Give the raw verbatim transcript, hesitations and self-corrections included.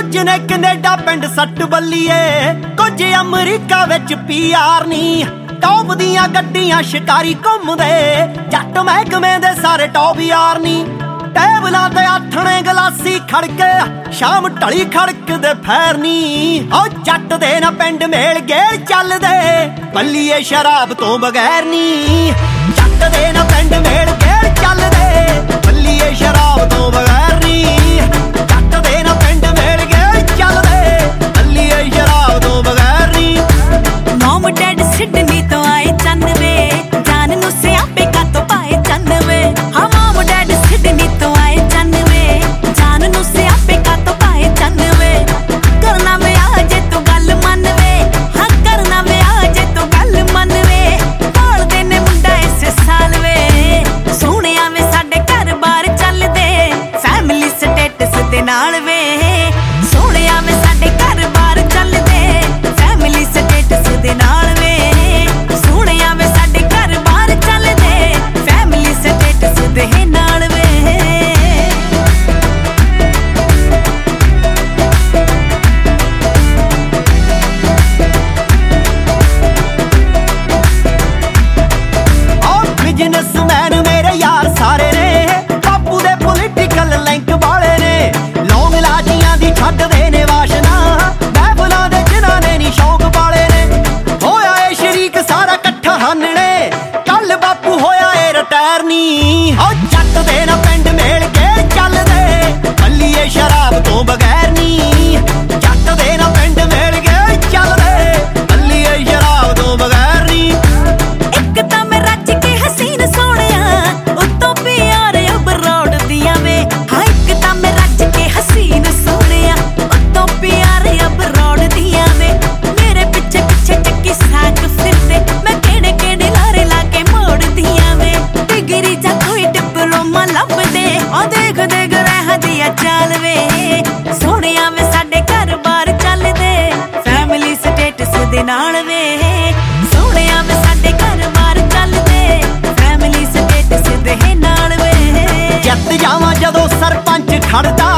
कुछ ने कनेडा पिंड सट बल्लीए, कुछ अमरीका विच पी आर नी। टॉप दियां गड्डियां शिकारी घुमदे, जट महकमे दे सारे टॉप यार नी। टेबलां ते आथणे गलासी खड़के, शाम ढली खड़कदे फैर नी। ओ जट दे ना पिंड मेल गेल चलदे, बल्लीए शराब तो बगैर नी। जट दे ना पिंड मेल गेल चलदे, बल्लीए शराब तो बगैर नी। जट दे ना पिंड मेल गेल चलदे, बल्लीए शराब तो बगैर नी। मॉम डैड सिडनी तो आए चंदवे, जान नू सियापे का तो पाए चंदवे। हाँ मॉम डैड सिडनी तो आए चंदवे, जान नू सियापे का तो पाए चंदवे। करना वे आजे तो गल मन वे, हाँ करना वे आजे तो गल मन वे। बोल देने मुंडा इस साल वे, सोहणिया वे साडे घर बार चलदे, फैमिली स्टेटस दे नाल वे। सोहणिया वे साडे घर बार चलदे, फैमिली स्टेटस दे नाल वे। सोहणिया वे साडे घर बार चलदे, फैमिली स्टेटस दे नाल वे। बिजनेसमैन मेरे यार सारे ने, बापू दे पोलिटिकल लिंक वाले ने। लौंग लाजियां दी छड्डदे ने वाशना, महफिलां दे जिन्हां ने नी शौक वाले ने। होया ए शरीक सारा कट्ठा हानणे, कल बापू होया ए रिटायर नी। ओ जट दे ना पिंड मेल गेल चलदे, बल्लीए शराब तो बगैर नी। जट दे ना पिंड मेल गेल चलदे, बल्लीए शराब तो बगैर नी। एक तां मैं रज के हसीन सोहणिया, उत्तों प्यार अबरोड दियां वे। हाँ एक तां मैं रज के हसीन सोहणिया, उत्तों प्यार अबरोड दियां वे। मेरे पिछे पिछे चक्की साक फिरदे, मैं केड़े केड़े लारे लाके मोड़ दियां वे। डिग्री जा कोई डिप्लोमा लभदे, ओ देख देख रह दिया चाल वे। सोहणिया वे साडे घर बार चलदे, फैमिली स्टेटस दे नाल वे। सोहणिया वे साडे घर बार चलदे, फैमिली स्टेटस दे नाल वे। जित जावां जदों सरपंच खड़दा,